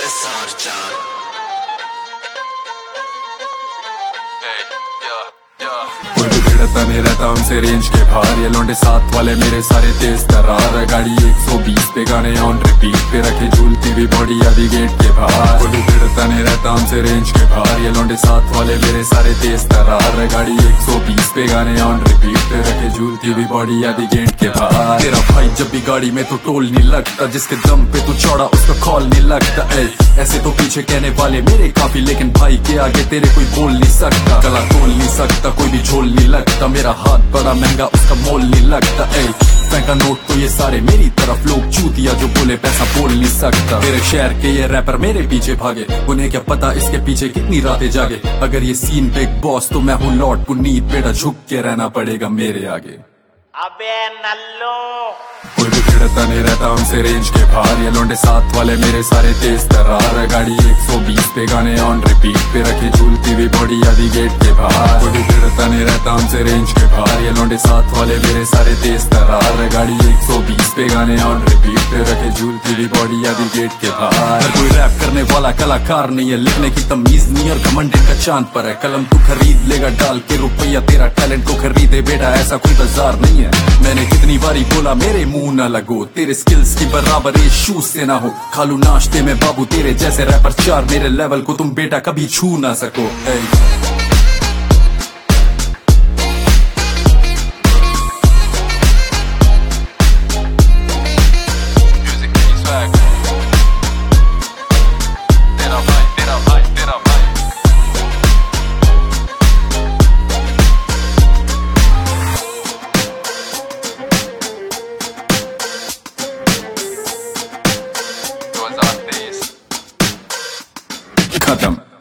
SR Chan। कोई भी भिड़ता नहीं रहता हमसे रेंज के बाहर। ये लौंडे साथ वाले मेरे सारे तेज तर्रार। गाड़ी 120 पे गाने ऑन रिपीट पे रखे झूलती हुई बॉडी आदि गेट के बाहर। कोई भी भिड़ता नहीं रहता हमसे रेंज के बाहर। ये लौंडे साथ वाले मेरे सारे तेज तर्रार। गाड़ी 120 पे गाने ऑन रिपीट पे रखे झूलती हुई बॉडी आदि गेट के बाहर। तेरा भाई जब भी गाड़ी में तो टोल नहीं लगता, जिसके दम पे तू चौड़ा उसका कॉल नहीं लगता। ऐसे तो पीछे कहने वाले मेरे काफी, लेकिन भाई के आगे तेरे कोई बोल नहीं सकता। गला तोल नहीं सकता, कोई भी झोल नहीं लगता। मेरा हाथ बड़ा महंगा, उसका मोल नहीं लगता। फेंका नोट तो ये सारे मेरी तरफ, लोग चूतिया जो बोले पैसा बोल नहीं सकता। मेरे शहर के ये रैपर मेरे पीछे भागे, उन्हें क्या पता इसके पीछे कितनी रातें जागे। अगर ये सीन बिग बॉस तो मैं हूँ लॉर्ड पुनीत, बेटा झुक के रहना पड़ेगा मेरे आगे। अबे नल्लू कोई भी भिड़ता नहीं रहता हमसे रेंज के बाहर। ये लौंडे साथ वाले मेरे सारे तेज तर्रार। गाड़ी 120 पे गाने ऑन रिपीट पे रखे झूलती हुई बॉडी आदि गेट के बाहर। कोई भी भिड़ता नहीं रहता हमसे रेंज के बाहर। ये लौंडे साथ वाले मेरे सारे तेज तर्रार। गाड़ी 120 पे गाने ऑन रिपीट पे रखे झूलती हुई बॉडी आदि गेट के बाहर। कोई रैप करने वाला कलाकार नहीं है, लिखने की तमीज नहीं और घमंड का चांद पर है। कलम तू खरीद लेगा डाल के रुपया, तेरा टैलेंट को खरीदे बेटा, ऐसा कोई बाजार नहीं है। मैंने कितनी बारी बोला मेरे मुंह न लगो, तेरे स्किल्स की बराबर ये शूज से ना हो। खालू नाश्ते में बाबू तेरे जैसे रैपर चार, मेरे लेवल को तुम बेटा कभी छू ना सको। खत्म।